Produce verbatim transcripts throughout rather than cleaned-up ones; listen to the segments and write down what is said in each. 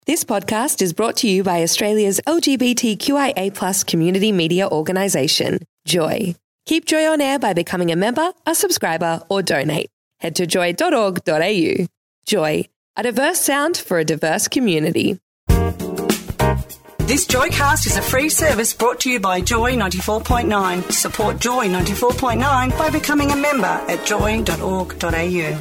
This podcast is brought to you by Australia's L G B T Q I A plus community media organisation, Joy. Keep Joy on air by becoming a member, a subscriber, or donate. Head to joy dot org dot a u. Joy, a diverse sound for a diverse community. This Joycast is a free service brought to you by Joy ninety-four point nine. Support Joy ninety-four point nine by becoming a member at joy dot org dot a u.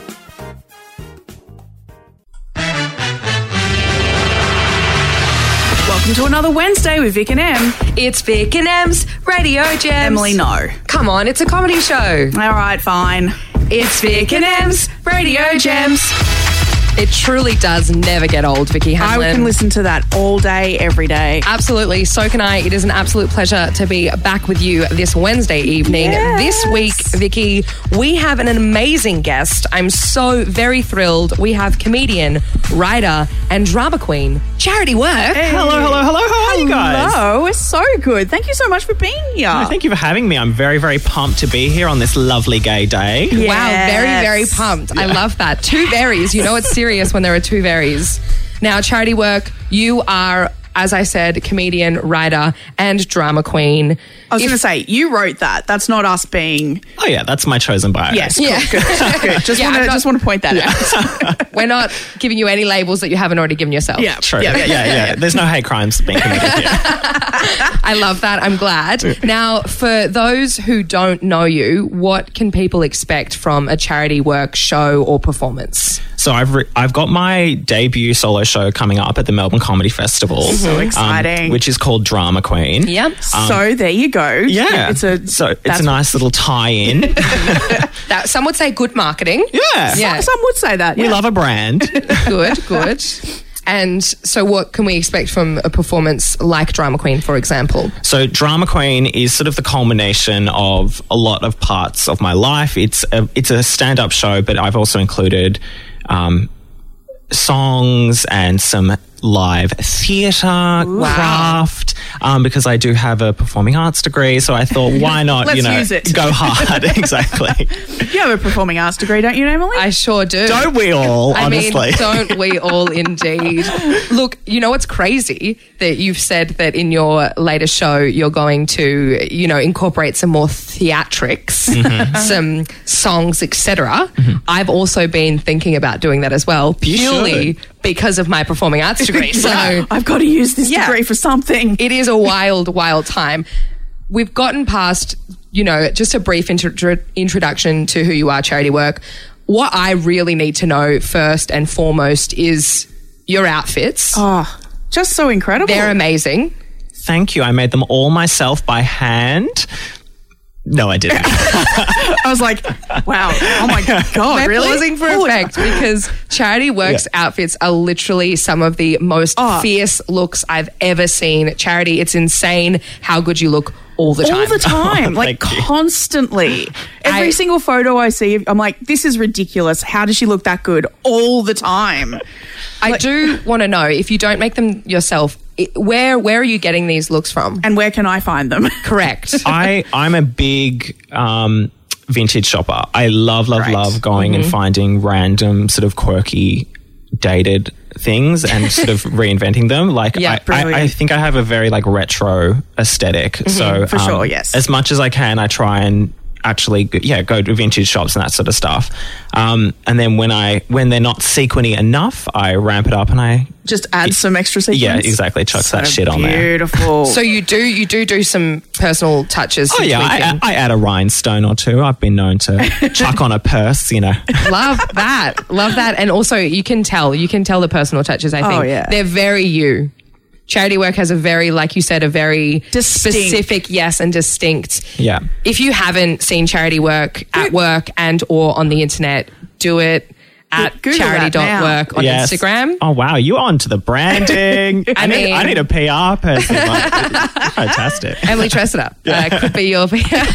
Welcome to another Wednesday with Vic and Em. It's Vic and Em's Radio Gems. Emily, no. Come on, it's a comedy show. All right, fine. It's Vic and Em's Radio Gems. It truly does never get old, Vicky Hamlin. I can listen to that all day, every day. Absolutely. So can I. It is an absolute pleasure to be back with you this Wednesday evening. Yes. This week, Vicky, we have an amazing guest. I'm so very thrilled. We have comedian, writer, and drama queen, Charity Work. Hey. Hello, hello, hello. How are you guys? Hello. We're so good. Thank you so much for being here. No, thank you for having me. I'm very, very pumped to be here on this lovely gay day. Yes. Wow, very, very pumped. I love that. Two berries. You know it's serious when there are two berries. Now, Charity Work, you are, as I said, comedian, writer, and drama queen. I was If- going to say, you wrote that. That's not us being... Oh, yeah, that's my chosen bio. Yes, cool, Yeah. good, good. Just Yeah, want I'm to not- just want to point that out. We're not giving you any labels that you haven't already given yourself. Yeah, True. Yeah, Yeah, yeah, yeah. There's no hate crimes being committed here. I love that. I'm glad. Now, for those who don't know you, what can people expect from a Charity Work show or performance? So I've re- I've got my debut solo show coming up at the Melbourne Comedy Festival. So um, exciting. which is called Drama Queen. Yep. so there you go. Yeah. It's a... so it's that's- a nice little tie-in. That, some would say good marketing. yeah. Yeah. Some would say that. We yeah. love a brand. Good, good. And so what can we expect from a performance like Drama Queen, for example? So Drama Queen is sort of the culmination of a lot of parts of my life. It's a, it's a stand-up show, but I've also included um, songs and some live theatre, craft, um, because I do have a performing arts degree. So I thought, why not, Let's you know, use it. go hard. Exactly. You have a performing arts degree, don't you, Emily? I sure do. Don't we all, I honestly? mean, don't we all indeed? Look, you know what's crazy? That you've said that in your latest show you're going to, you know, incorporate some more theatrics, Mm-hmm. some songs, et cetera. Mm-hmm. I've also been thinking about doing that as well, purely because of my performing arts degree. So I've got to use this Yeah. degree for something. it is a wild, wild time. We've gotten past, you know, just a brief intro- introduction to who you are, Charity Work. What I really need to know first and foremost is your outfits. Oh, just so incredible. They're amazing. Thank you. I made them all myself by hand. No, I didn't. I was like, wow. Oh my God, We're really? pausing for Oh, effect because Charity Work's Yeah. outfits are literally some of the most Oh. fierce looks I've ever seen. Charity, it's insane how good you look all the time. all the time, like Thank you. constantly. Every I- single photo I see, I'm like, this is ridiculous. How does she look that good all the time? I Like- do want to know, if you don't make them yourself, it, where where are you getting these looks from? And where can I find them? Correct. I, I'm a big um, vintage shopper. I love, love, Right. love going and finding random sort of quirky, dated things and sort of reinventing them. Like Yeah, I, I, brilliant. I think I have a very like retro aesthetic. So For sure, yes. as much as I can, I try and actually go- yeah go to vintage shops and that sort of stuff. Um, and then when I when they're not sequiny enough, I ramp it up and I Just add some extra sequins. yeah exactly chuck So that shit on there. Beautiful. So you do you do do some personal touches. Oh some yeah, I, tweaking. I add a rhinestone or two. I've been known to chuck on a purse, you know. Love that. Love that. And also you can tell, you can tell the personal touches, I think. Oh, yeah. They're very you. Charity Work has a very, like you said, a very Distinct. specific, yes, and distinct. Yeah. If you haven't seen Charity Work at work and or on the internet, do it at Google that charity dot work on Yes. Instagram. Oh wow, you on to the branding. I, need, mean- I need a P R person. Like, fantastic. Emily Tressida uh, could be your.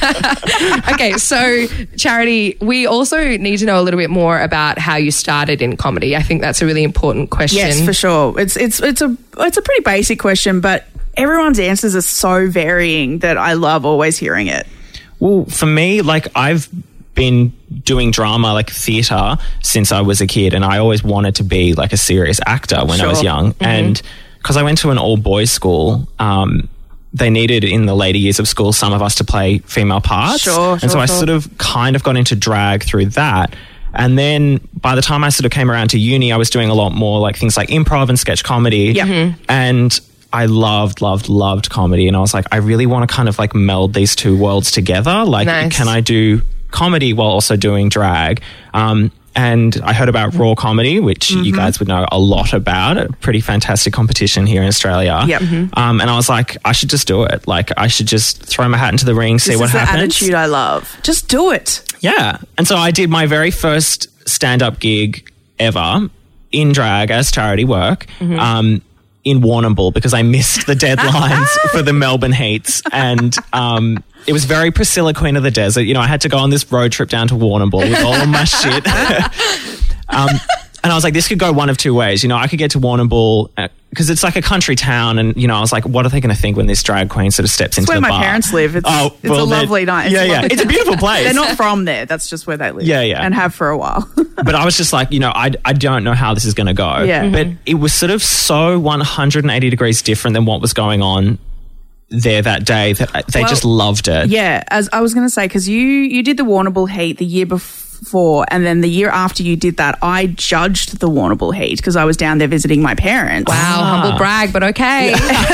Okay, so Charity, we also need to know a little bit more about how you started in comedy. I think that's a really important question. yes, for sure. It's it's it's a it's a pretty basic question, but everyone's answers are so varying that I love always hearing it. Well, for me, like I've been doing drama, like theatre, since I was a kid, and I always wanted to be like a serious actor when Sure. I was young. Mm-hmm. And because I went to an all-boys school, um, they needed in the later years of school some of us to play female parts. Sure, and sure, so I sure. sort of kind of got into drag through that. And then by the time I sort of came around to uni, I was doing a lot more like things like improv and sketch comedy. Yeah. Mhm. And I loved, loved, loved comedy. And I was like, I really want to kind of like meld these two worlds together. Like, Nice. can I do comedy while also doing drag? Um, and I heard about Raw Comedy, which you guys would know a lot about. A pretty fantastic competition here in Australia. Yep. Mhm. Um, and I was like, I should just do it. Like, I should just throw my hat into the ring, see This what is happens. the attitude I love. Just do it. Yeah. And so I did my very first stand-up gig ever in drag as charity work um, in Warrnambool because I missed the deadlines for the Melbourne Heats. And um, it was very Priscilla, Queen of the Desert. You know, I had to go on this road trip down to Warrnambool with all of my shit. um, and I was like, this could go one of two ways. You know, I could get to Warrnambool because it's like a country town. And, you know, I was like, what are they going to think when this drag queen sort of steps into It's where the my bar? parents live. It's, Oh, it's well, a they're- lovely night. Yeah, It's a yeah. lovely- It's a beautiful place. They're not from there. That's just where they live. Yeah, yeah. And have for a while. But I was just like, you know, I, I don't know how this is going to go. Yeah. But it was sort of so one hundred eighty degrees different than what was going on there that day that they Well, just loved it. Yeah, as I was going to say, because you you did the Warrnambool Heat the year before, and then the year after you did that, I judged the Warrnambool Heat because I was down there visiting my parents. Wow, humble brag, but okay.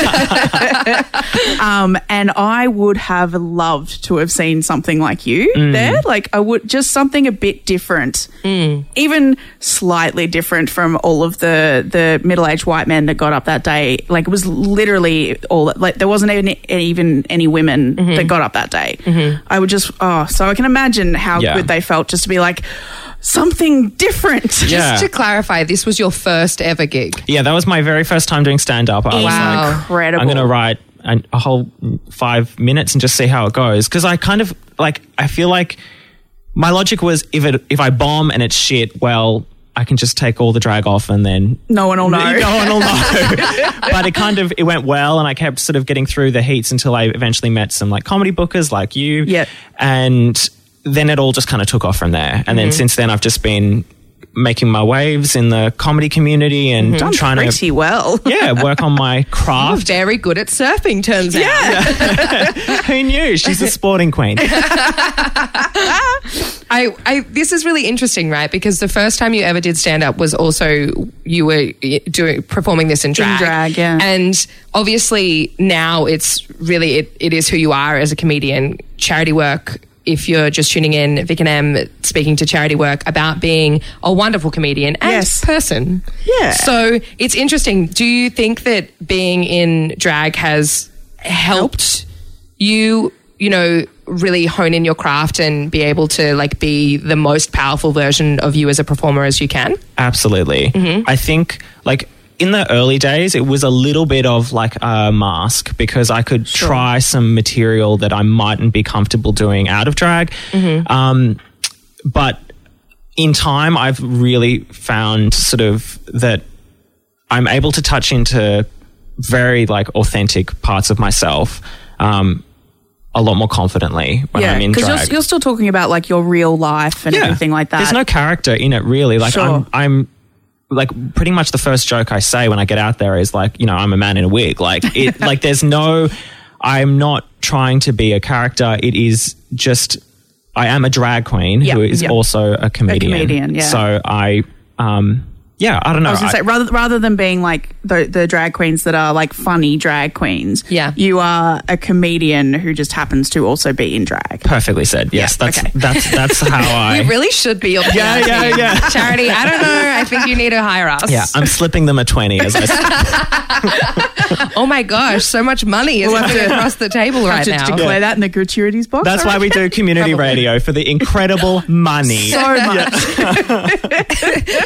Um, and I would have loved to have seen something like you there. Like I would just something a bit different, even slightly different from all of the the middle aged white men that got up that day. Like it was literally all like there wasn't even even any women that got up that day. I would just oh, so I can imagine how Yeah. good they felt just to be like something different. Yeah. Just to clarify, this was your first ever gig. Yeah, that was my very first time doing stand-up. I was Wow. like, Incredible. I'm going to write an, a whole five minutes and just see how it goes. Because I kind of, like, I feel like my logic was if it if I bomb and it's shit, well, I can just take all the drag off and then No one will know. no one will know. But it kind of, it went well and I kept sort of getting through the heats until I eventually met some like comedy bookers like you. Yeah. And then it all just kind of took off from there. And then since then I've just been making my waves in the comedy community and Done trying pretty to well. yeah, work on my You're craft. very good at surfing, turns out. Who knew? She's a sporting queen. I, I, this is really interesting, right? Because the first time you ever did stand up was also you were doing performing this in drag. drag, yeah. And obviously now it's really it, it is who you are as a comedian. Charity work. If you're just tuning in, Vic and M speaking to Charity Work about being a wonderful comedian and Yes. person. Yeah. So it's interesting. Do you think that being in drag has helped you, you know, really hone in your craft and be able to like be the most powerful version of you as a performer as you can? Absolutely. I think like in the early days, it was a little bit of like a mask because I could try some material that I mightn't be comfortable doing out of drag. Um, but in time, I've really found sort of that I'm able to touch into very like authentic parts of myself um, a lot more confidently when Yeah, I'm in because drag. you're, you're still talking about like your real life and everything like that. There's no character in it really. Like Sure. I'm, I'm like pretty much the first joke I say when I get out there is like, you know, I'm a man in a wig. Like it, like there's no, I'm not trying to be a character. It is just, I am a drag queen Yeah, who is yeah. also a comedian. comedian, yeah. So I, um, yeah, I don't know. I was going to I- say, rather rather than being like the, the drag queens that are like funny drag queens, Yeah. you are a comedian who just happens to also be in drag. perfectly said. Yes, Yeah, that's, okay. that's, that's how I, We really should be your Yeah, P R yeah, team. yeah. Charity, I don't know. I think you need to hire us. yeah, I'm slipping them a twenty as I say. Oh my gosh, so much money is We'll have coming to- across the table right to now. declare that in the gratuities box. That's why we do community Probably. radio for the incredible money. so much.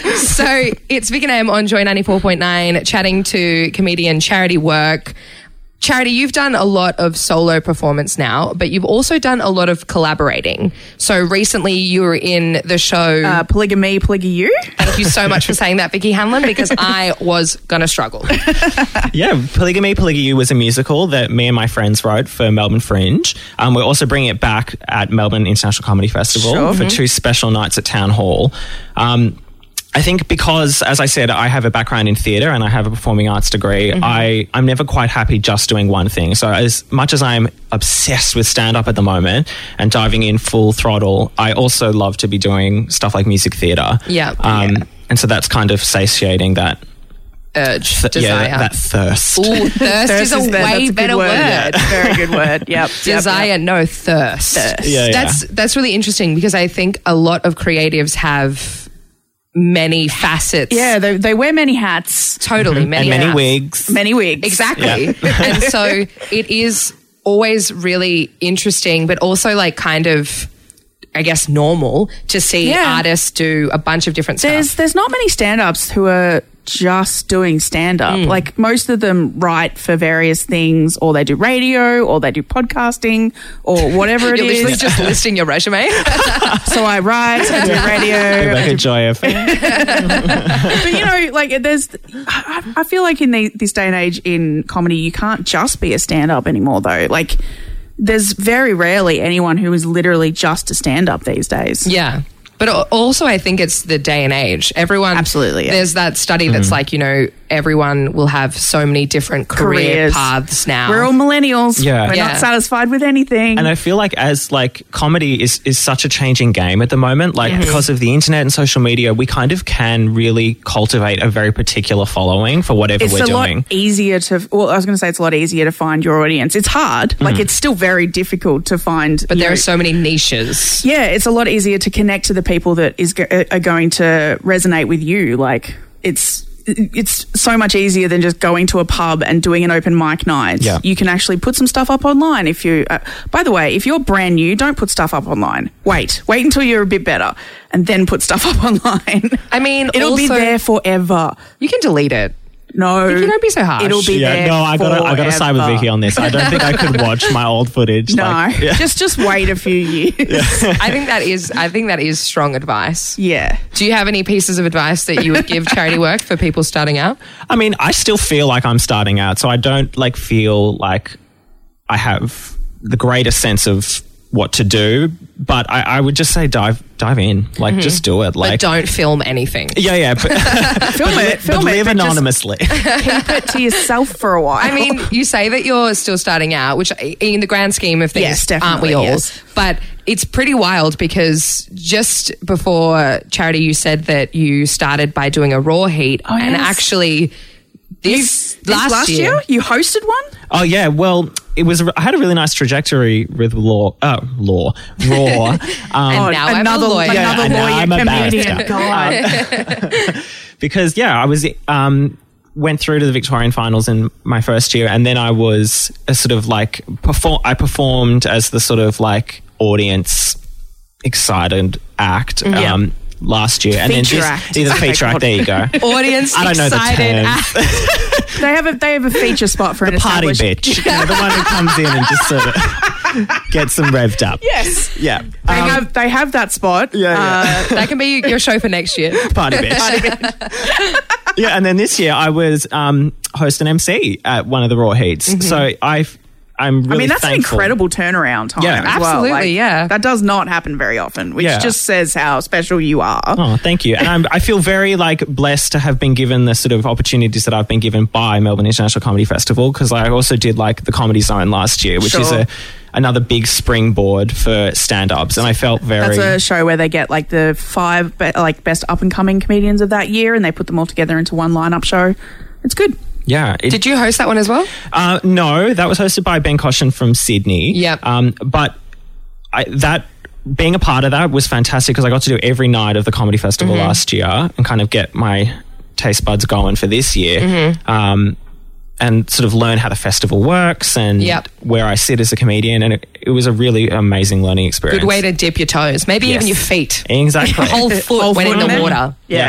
So it's Vic and M on Joy ninety-four point nine chatting to comedian Charity Work. Charity, you've done a lot of solo performance now, but you've also done a lot of collaborating. So recently you were in the show... Uh, Polygamy, Polygy You. Thank you so much for saying that, Vicky Hanlon, because I was going to struggle. Yeah, Polygamy, Polygy You was a musical that me and my friends wrote for Melbourne Fringe. Um, we're also bringing it back at Melbourne International Comedy Festival Sure. for Mm-hmm. two special nights at Town Hall. Um, I think because, as I said, I have a background in theatre and I have a performing arts degree, mm-hmm. I, I'm never quite happy just doing one thing. So as much as I'm obsessed with stand-up at the moment and diving in full throttle, I also love to be doing stuff like music theatre. Yeah. Um, yeah. And so that's kind of satiating that... Urge, th- desire. Yeah, that thirst. Ooh, thirst, is a is there. way That's a better good word. word. Yeah. Very good word. Yep. Desire, yep, yep. no thirst. Thirst. Yeah, yeah. That's that's really interesting because I think a lot of creatives have many facets. Yeah, they, they wear many hats, Totally, many and many hats. wigs. many wigs. Exactly. And so it is always really interesting, but also like kind of, I guess, normal to see Yeah. artists do a bunch of different There's stuff. there's not many stand-ups who are just doing stand-up. Mm. Like most of them write for various things, or they do radio, or they do podcasting, or whatever it You're literally is. just listing your resume. So I write, I do radio. Like I a do- Joy F M. but you know, like there's, I, I feel like in the, this day and age in comedy, you can't just be a stand-up anymore, though. Like there's very rarely anyone who is literally just a stand-up these days. Yeah. But al- also, I think it's the day and age. Everyone, Absolutely, yeah. There's that study that's like, you know, everyone will have so many different career Careers. paths now. We're all millennials. Yeah. We're Yeah. not satisfied with anything. And I feel like as like comedy is, is such a changing game at the moment, like Yes. because of the internet and social media, we kind of can really cultivate a very particular following for whatever it's we're a doing. lot easier to, well, I was going to say it's a lot easier to find your audience. It's hard. Like it's still very difficult to find. but you there know, are so many niches. yeah, it's a lot easier to connect to the people that is go- are going to resonate with you. Like it's it's so much easier than just going to a pub and doing an open mic night. Yeah. You can actually put some stuff up online. If you, uh, by the way, if you're brand new, don't put stuff up online. Wait, wait until you're a bit better, and then put stuff up online. I mean, it'll be also- there forever. You can delete it. No, Vicky, don't be so harsh. It'll be yeah, there. no, I gotta, I gotta side with forever. Vicky on this. I don't think I could watch my old footage. No, like, yeah. just just wait a few years. I think that is. I think that is strong advice. Yeah. Do you have any pieces of advice that you would give charity work for people starting out? I mean, I still feel like I'm starting out, so I don't like feel like I have the greatest sense of what to do. But I, I would just say dive dive in, like just do it. Like But don't film anything. yeah, yeah, but, Film it. but Film live it. But just anonymously. keep it to yourself for a while. I mean, you say that you're still starting out, which in the grand scheme of things, Yes, aren't we definitely, all? yes. But it's pretty wild because just before Charity, you said that you started by doing a raw heat, Oh, and yes. actually this, This last, year, you hosted one. Oh yeah, well, it was. I had a really nice trajectory with law, uh, law, raw. Um, And now I'm a another, lawyer. Yeah, another and now lawyer I'm a comedian. barrister. God. because yeah, I was um, went through to the Victorian finals in my first year, and then I was a sort of like perform. I performed as the sort of like audience excited act. Yeah. Um, last year, and then Feature this, act. either feature act. There you go. audience I don't know the excited. terms. They have a they have a feature spot for an Party established- bitch, you know, the one who comes in and just sort of gets them revved up. Yes, Yeah, they Um, have they have that spot. Yeah, yeah. Uh, That can be your show for next year. party bitch. Yeah, and then this year I was um, host and M C at one of the Raw Heats. So I've, I'm really I mean, that's an thankful. incredible turnaround time. Yeah. as well. Absolutely, Like, yeah. That does not happen very often, which Yeah. just says how special you are. Oh, thank you. And I'm, I feel very like blessed to have been given the sort of opportunities that I've been given by Melbourne International Comedy Festival, because I also did like the Comedy Zone last year, which is Sure. a another big springboard for stand-ups, and I felt very. That's a show where they get like the five be- like best up and coming comedians of that year, and they put them all together into one lineup show. It's good. yeah. It, Did you host that one as well? Uh, no, that was hosted by Ben Caution from Sydney. Yep. Um, but I, that being a part of that was fantastic because I got to do every night of the comedy festival Mm-hmm. last year and kind of get my taste buds going for this year. Mm-hmm. Um, and sort of learn how the festival works and Yep. where I sit as a comedian. And it, it was a really amazing learning experience. Good way to dip your toes, maybe Yes. even your feet. Exactly. Whole foot Whole went foot in the in it. water. Yeah.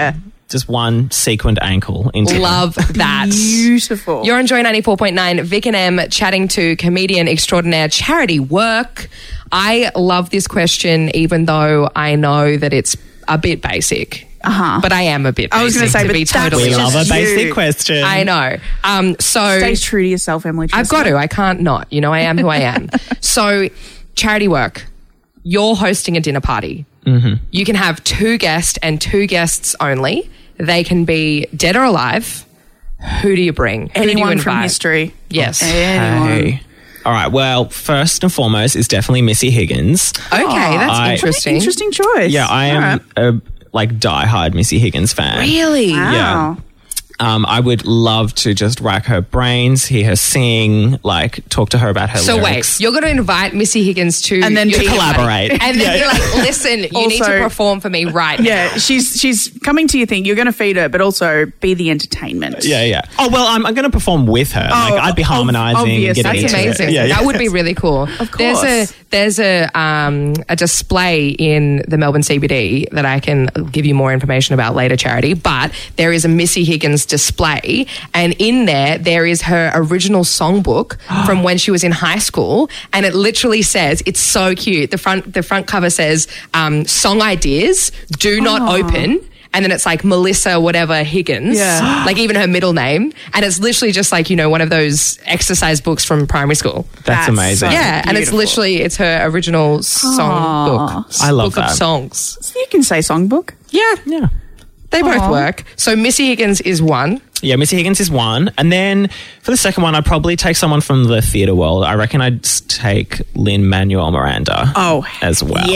just one sequined ankle into them. Love that. Beautiful. You're on Joy ninety-four point nine. Vic and Em chatting to comedian extraordinaire Charity Work. I love this question, even though I know that it's a bit basic. Uh-huh. But I am a bit basic. I was going to say, to but be that's totally We love a just basic you. question. I know. Um, so Stay true to yourself, Emily. I've got to. I can't not. You know, I am who I am. So, Charity Work. You're hosting a dinner party. Mm-hmm. You can have two guests and two guests only. They can be dead or alive. Who do you bring? Who do you Anyone from invite? history. Yes. Anyone. Hey. All right. Well, first and foremost is definitely Missy Higgins. Okay, that's I- interesting. Interesting choice. Yeah, I All am right. a like diehard Missy Higgins fan. Really? Wow. Yeah. Um, I would love to just rack her brains, hear her sing, like talk to her about her So lyrics. wait, you're going to invite Missy Higgins to And then your to dinner party. collaborate. and then Yeah. you're like, listen, you need to Also- perform for me right now. Yeah, she's she's coming to your thing. You're going to feed her, but also be the entertainment. Yeah, yeah. Oh well, I'm, I'm going to perform with her. like I'd be ob- harmonizing, obvious. getting That's into amazing. it. Yeah, yeah. That would be really cool. Of There's a course. there's a um a display in the Melbourne C B D that I can give you more information about later, Charity. But there is a Missy Higgins display, and in there there is her original songbook from when she was in high school, and it literally says, it's so cute. The front the front cover says um, song ideas do not open. And then it's like Melissa whatever Higgins, Yeah. like even her middle name. And it's literally just like, you know, one of those exercise books from primary school. That's That's amazing. so- Yeah, and it's beautiful. literally, it's her original song book. I love book of that. songs. You can say songbook. Yeah, Yeah. they both Aw. work. So Missy Higgins is one. Yeah, Missy Higgins is one. And then for the second one, I'd probably take someone from the theatre world. I reckon I'd s- take Lin-Manuel Miranda Oh, as well.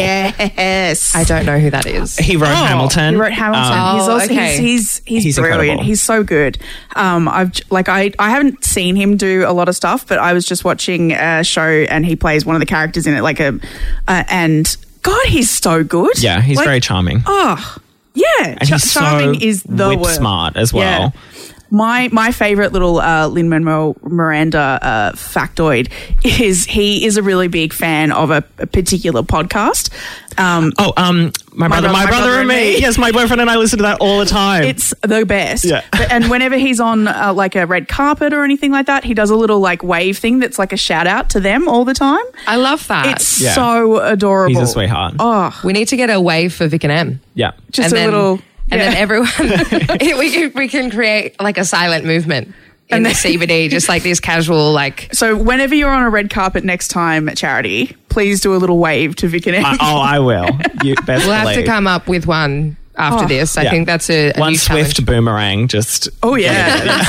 yes. I don't know who that is. He wrote Hamilton. He wrote Hamilton. Um, he's Oh, also okay. he's he's, he's, He's brilliant. incredible. He's so good. Um, I've j- like I I haven't seen him do a lot of stuff, but I was just watching a show and he plays one of the characters in it, like a uh, and God, he's so good. yeah, he's Like, very charming. Oh, yeah. and Char- he's charming so is the whip word. smart as well. Yeah. My my favorite little uh, Lin-Manuel Miranda uh, factoid is he is a really big fan of a, a particular podcast. Um, Oh, um, my, brother, Brother- my, brother, and me. Yes, my boyfriend and I listen to that all the time. It's the best. Yeah. But- and whenever he's on uh, like a red carpet or anything like that, he does a little like wave thing that's like a shout out to them all the time. I love that. It's Yeah. so adorable. He's a sweetheart. Oh, we need to get a wave for Vic and M. Yeah. just and a then, little. And yeah. then everyone, we can, we can create like a silent movement in And the then- C B D, just like this casual, like, So whenever you're on a red carpet next time at Charity, please do a little wave to Vic and Em. I, oh, I will. You best we'll have to believe. come up with one after Oh. this. I Yeah. think that's a, a One new swift challenge. boomerang, just Oh yeah.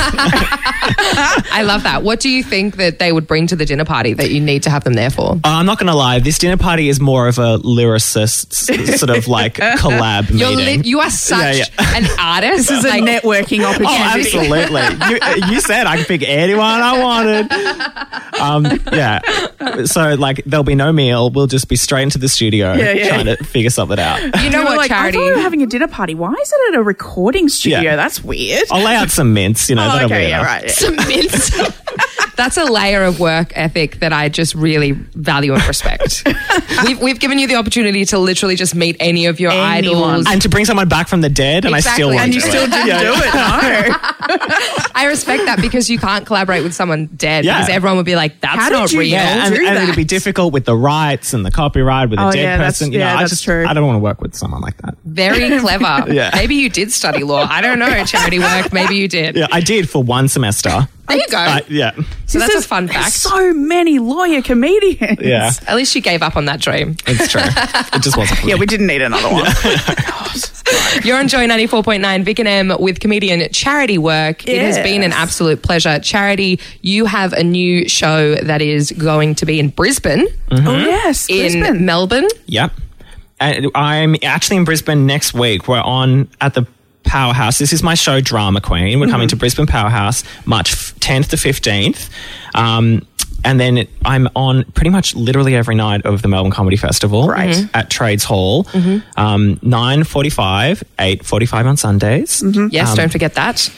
I love that. What do you think that they would bring to the dinner party that you need to have them there for? Uh, I'm not going to lie. This dinner party is more of a lyricist sort of like collab You're meeting. li- you are such Yeah, an artist. This is a Like, networking Oh, opportunity. absolutely. you, you said I could pick anyone I wanted. Um, yeah. So, like, there'll be no meal. We'll just be straight into the studio Yeah, yeah. trying to figure something out. You know We were what, like, Charity? I thought we were having a dinner party. Why is it at a recording studio? Yeah. That's weird. I'll lay out some mints, you know. Oh, that'll be okay, yeah, enough. right. Some mints. That's a layer of work ethic that I just really value and respect. we've, we've given you the opportunity to literally just meet any of your Anyone. idols. And to bring someone back from the dead, and I still Exactly. won't And you do still it. didn't Yeah. do it. No. I respect that because you can't collaborate with someone dead Yeah. because everyone would be like, that's How did not you real. Yeah, and, do and it'd that. be difficult with the rights and the copyright with a Oh, dead yeah, that's- person. You know, yeah, I that's just true. I don't want to work with someone like that. Very clever. Yeah. Maybe you did study law. I don't know. Charity work. Maybe you did. Yeah, I did for one semester. There you go. Uh, yeah, so that's a There's- fun there's fact. So many lawyer comedians. yeah, At least you gave up on that dream. it's true. It just wasn't for Yeah, me. we didn't need another one. You're on Joy ninety-four point nine Vic and M with comedian Charity Work. It has Yes. been an absolute pleasure. Charity, you have a new show that is going to be in Brisbane, Oh yes, in Brisbane. Melbourne. Yep. And I'm actually in Brisbane next week. We're on at the Powerhouse. This is my show, Drama Queen. We're coming to Brisbane Powerhouse March tenth to fifteenth. Um, and then it, I'm on pretty much literally every night of the Melbourne Comedy Festival. Right. Mhm. At Trades Hall. Um, nine forty-five, eight forty-five on Sundays. Yes, Um, don't forget that.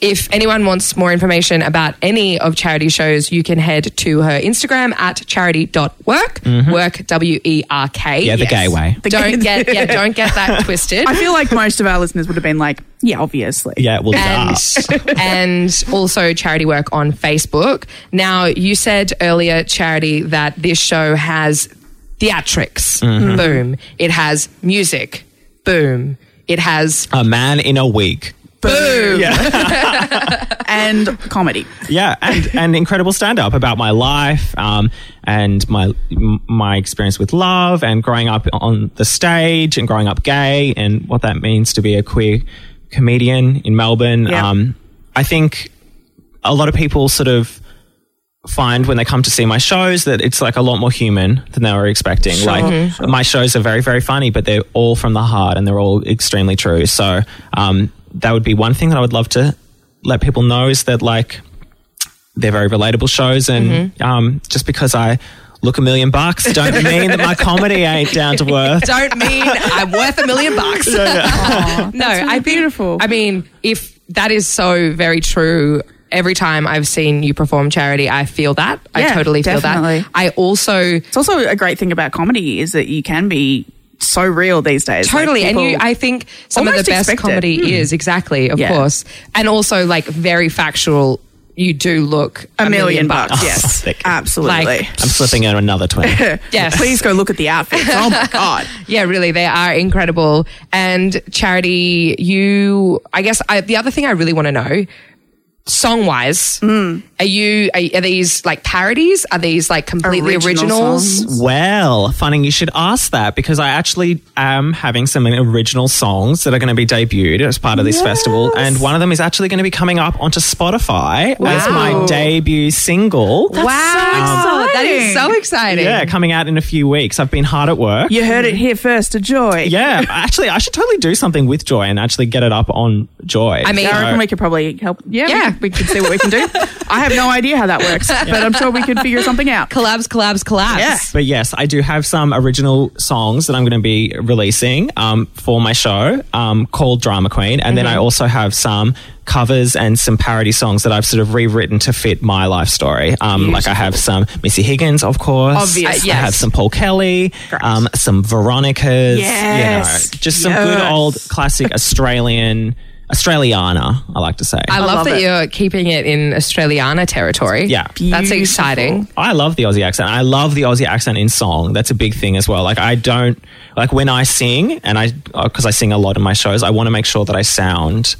if anyone wants more information about any of Charity's shows, you can head to her Instagram at charity dot work. Mm-hmm. Work, W E R K. Yeah, the yes. gay way. The Don't gay- get yeah, don't get that twisted. I feel like most of our listeners would have been like, yeah, obviously. Yeah, well, and, duh. and also Charity Work on Facebook. Now, you said earlier, Charity, that this show has theatrics. Mm-hmm. Boom. It has music. Boom. It has A man in a wig. boom. And comedy. Yeah, and, and incredible stand-up about my life um, and my my experience with love and growing up on the stage and growing up gay and what that means to be a queer comedian in Melbourne. Yeah. Um, I think a lot of people sort of find when they come to see my shows that it's like a lot more human than they were expecting. Sure, like mm-hmm. my shows are very, very funny, but they're all from the heart and they're all extremely true. So um, that would be one thing that I would love to let people know is that like they're very relatable shows and Mm-hmm. um, just because I look a million bucks don't mean that my comedy ain't down to earth. Don't mean I'm worth a million bucks. Aw, No, that's really I think, beautiful. I mean, if that is so very true, every time I've seen you perform Charity, I feel that. I Yeah, totally feel definitely. that. I also It's also a great thing about comedy is that you can be so real these days. totally, Like, and you, people I think some of the almost best expect it. comedy is exactly, of Yeah. course, and also like very factual. You do look a million bucks. Yes, thank you. absolutely. Like- I'm slipping in another twenty. Yes. Please go look at the outfits. Oh my God. Yeah, really, they are incredible. And Charity, you, I guess I, the other thing I really want to know, song wise, Mm. are you, are, are these like parodies? Are these like completely Original originals? songs? Well, funny you should ask that because I actually am having some original songs that are going to be debuted as part of this festival. And one of them is actually going to be coming up onto Spotify as my Wow. debut single. Wow, that is so exciting. Yeah, coming out in a few weeks. I've been hard at work. You heard it here first to Joy. Yeah, actually, I should totally do something with Joy and actually get it up on Joy. I mean- I So- reckon we could probably help. Yeah, Yeah. We, we could see what we can do. I have no idea how that works, but I'm sure we could figure something out. Collabs, collabs, collabs. Yeah. But yes, I do have some original songs that I'm going to be releasing um, for my show um, called Drama Queen. And then I also have some covers and some parody songs that I've sort of rewritten to fit my life story. Um, like I have some Missy Higgins, of course. Obvious. Uh, I have yes. some Paul Kelly, Great. um, some Veronicas. Yes. You know, just some good Yes. old classic Australian, Australiana, I like to say. I love, love that it. you're keeping it in Australiana territory. Yeah. That's Beautiful. exciting. I love the Aussie accent. I love the Aussie accent in song. That's a big thing as well. Like I don't like when I sing and I because I sing a lot in my shows. I want to make sure that I sound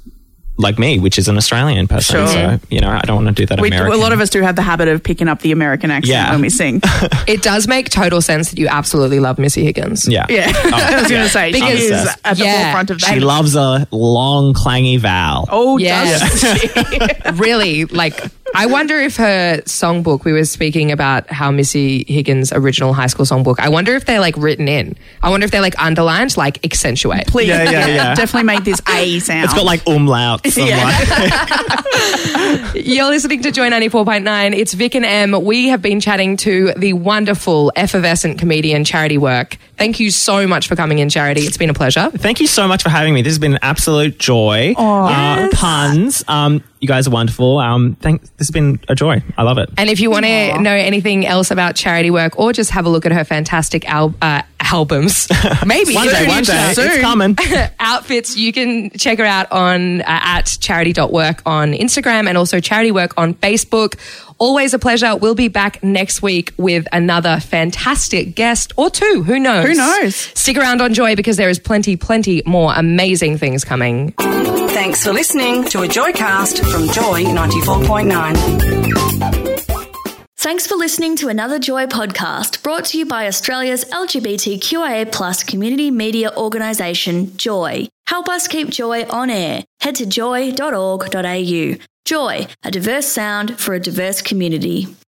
like me, which is an Australian person. Sure. So you know, I don't want to do that We, American. a lot of us do have the habit of picking up the American accent Yeah. when we sing. It does make total sense that you absolutely love Missy Higgins. yeah, Yeah, I was going to say Because- she is obsessed. at the Yeah. forefront of that. She loves a long, clangy vowel. Oh, Yeah. does she? Really, like, I wonder if her songbook, we were speaking about how Missy Higgins' original high school songbook, I wonder if they're like written in. I wonder if they're like underlined, like accentuate. Please, Yeah, yeah, yeah. definitely make this A sound. It's got like umlauts. and Yeah. like- You're listening to Joy ninety-four point nine. It's Vic and Em. We have been chatting to the wonderful, effervescent comedian Charity Work. Thank you so much for coming in, Charity. It's been a pleasure. Thank you so much for having me. This has been an absolute joy. Uh, puns. Um, you guys are wonderful. Um, thank. This has been a joy. I love it. And if you want to know anything else about Charity Work or just have a look at her fantastic al- uh, albums, maybe One day, one day, soon. it's coming. outfits, you can check her out on uh, at charity dot work on Instagram and also Charity Work on Facebook. Always a pleasure. We'll be back next week with another fantastic guest or two. Who knows? Who knows? Stick around on Joy because there is plenty, plenty more amazing things coming. Thanks for listening to a Joycast from Joy ninety-four point nine. Thanks for listening to another Joy podcast brought to you by Australia's L G B T Q I A plus community media organisation, Joy. Help us keep Joy on air. Head to joy dot org dot a u. Joy, a diverse sound for a diverse community.